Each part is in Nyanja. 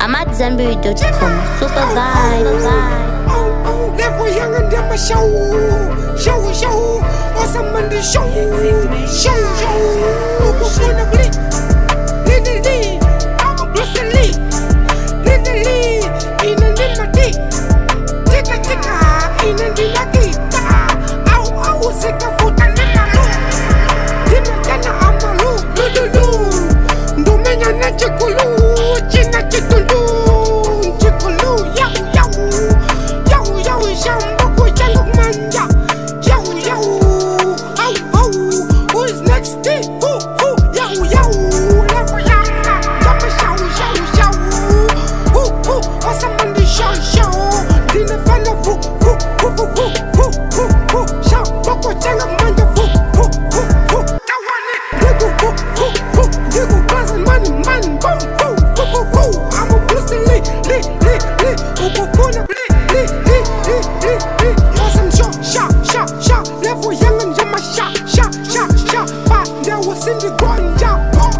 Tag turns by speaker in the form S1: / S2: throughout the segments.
S1: AmadZanbury.com. Super vibes.
S2: Level young and them a show. Awesome on the show. Wanna bleed. Literally, I'm a Bruce Lee. Literally, in a dimity. Ticka, in a dimity. Ow, sick of foot and then I look. Dinner, I'm a look. Domenya na chikulu, china chitulu. Shambo changu manja. Who is next? Who? Level young, jump show. Who? What's up on the show? Dina fana who? Shambo changu manja. Digo cousin man. I'm a Bruce Lee. Awesome shot. Level young and jump shot. But there was in the gun jump.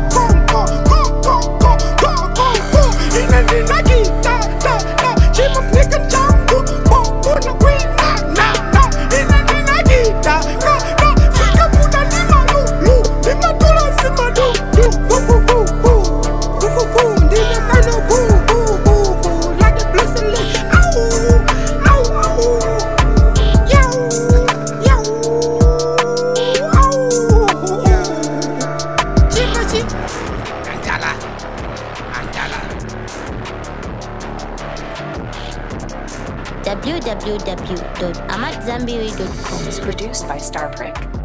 S2: In a nagi, chim of nick and jump. On the green, in a nagi, Sakaputa Limalu, Limatula Simadu, Dina Fano, like a blessing.
S1: www.amadzanbury.com.
S3: Is produced by Starprick.